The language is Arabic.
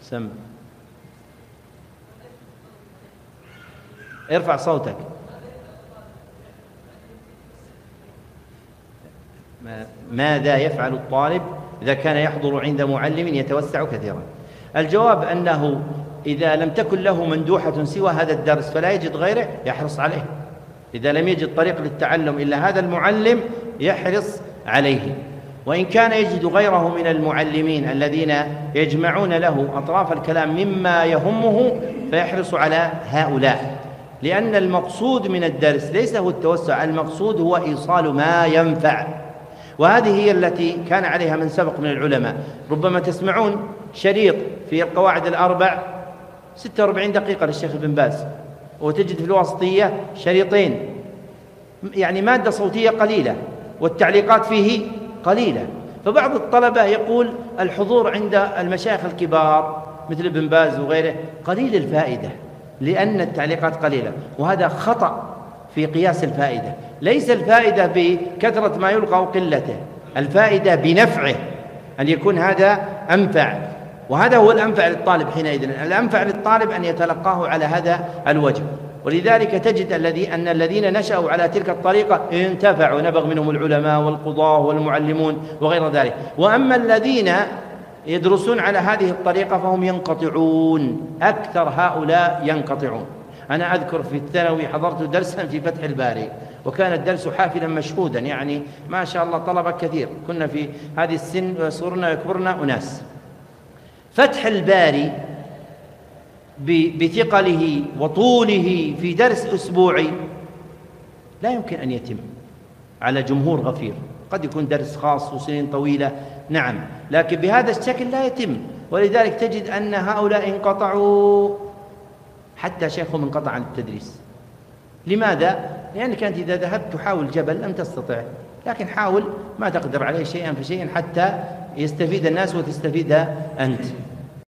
سم. ارفع صوتك. ماذا يفعل الطالب إذا كان يحضر عند معلم يتوسع كثيرا؟ الجواب أنه إذا لم تكن له مندوحة سوى هذا الدرس فلا يجد غيره يحرص عليه. إذا لم يجد طريق للتعلم إلا هذا المعلم يحرص عليه، وإن كان يجد غيره من المعلمين الذين يجمعون له أطراف الكلام مما يهمه فيحرص على هؤلاء، لأن المقصود من الدرس ليس هو التوسع، المقصود هو إيصال ما ينفع، وهذه هي التي كان عليها من سبق من العلماء. ربما تسمعون شريط في القواعد الأربع 46 دقيقة للشيخ ابن باز، وتجد في الواسطية شريطين، يعني مادة صوتية قليلة والتعليقات فيه قليلة. فبعض الطلبة يقول الحضور عند المشايخ الكبار مثل ابن باز وغيره قليل الفائدة لأن التعليقات قليلة، وهذا خطأ في قياس الفائدة. ليس الفائدة بكثرة ما يلقى أو قلته، الفائدة بنفعه، أن يكون هذا أنفع، وهذا هو الأنفع للطالب حينئذ. الأنفع للطالب أن يتلقاه على هذا الوجه، ولذلك تجد أن الذين نشأوا على تلك الطريقة انتفعوا، نبغ منهم العلماء والقضاة والمعلمون وغير ذلك. وأما الذين يدرسون على هذه الطريقة فهم ينقطعون، أكثر هؤلاء ينقطعون. أنا أذكر في الثانوي حضرت درسا في فتح الباري، وكان الدرس حافلا مشهودا، يعني ما شاء الله طلبة كثير، كنا في هذه السن صرنا يكبرنا أناس. فتح الباري بثقله وطوله في درس أسبوعي لا يمكن أن يتم على جمهور غفير، قد يكون درس خاص وسنين طويلة نعم، لكن بهذا الشكل لا يتم. ولذلك تجد أن هؤلاء انقطعوا، حتى شيخهم انقطع عن التدريس. لماذا؟ لأنك أنت إذا ذهبت تحاول جبل لم تستطع، لكن حاول ما تقدر عليه شيئا فشيئا حتى يستفيد الناس وتستفيد أنت.